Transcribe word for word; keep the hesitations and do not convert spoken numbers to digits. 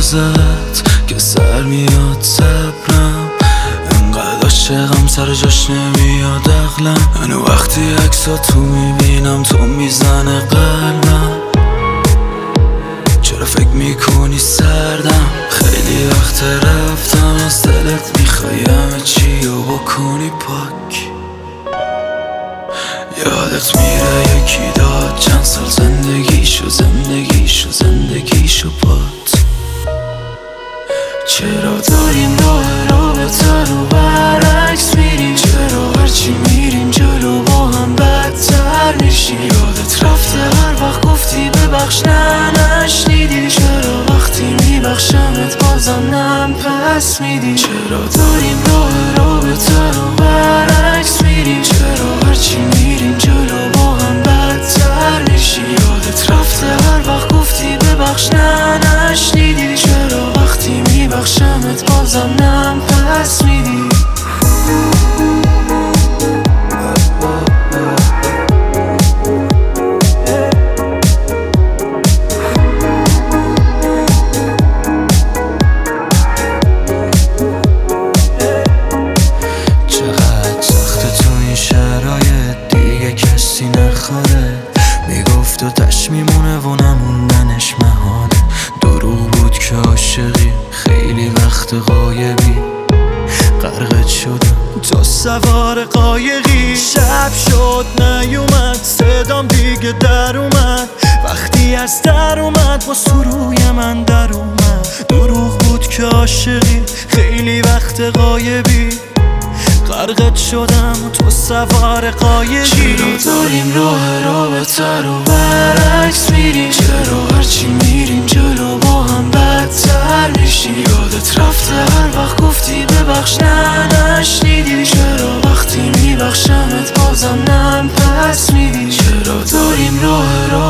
ازت که سر میاد صبرم، انقدر عاشقم سر جاش نمیاد عقلم. هنو وقتی عکساتو میبینم تو میزنه قلبم، چرا فکر میکنی سردم؟ خیلی وقت رفتم از دلت، میخوای همه چی رو بکنی پاک. یادت میره یکی داد چند سال زندگیشو زندگیشو زندگیشو باد. چرا داریم راه رابطه رو برعکس میریم؟ چرا هرچی میریم جلو با هم بدتر میشیم؟ یادت رفته هر وقت گفتی ببخش نه نشنیدی؟ چرا وقتی میبخشمت بازم نم پس میدی؟ چرا داریم راه رابطه رو برعکس میریم؟ چرا هرچی میریم جلو با هم بدتر میشیم؟ یادت رفته هر وقت گفتی ببخش نه نشنیدی؟ چرا وقتی میبخشمت بازم نم پس میدی؟ میگفت و تش میمونه و نموندنش محاله. دروغ بود که عاشقی خیلی وقت غایبی، غرقت شدم تو سوار قایقی. شب شد نیومد صدام دیگه در اومد، وقتی از در اومد با سروی من در اومد. دروغ بود که عاشقی خیلی وقت غایبی، غرقت شدم تو سوار قایقی. چرا داریم راه رابطه رو برعکس میریم؟ چرا هرچی میریم جلو با هم بدتر میشیم؟ یادت رفته هر وقت گفتی ببخش نه نشنیدی؟ چرا وقتی میبخشمت بازم نم پس میدی؟ چرا داریم راه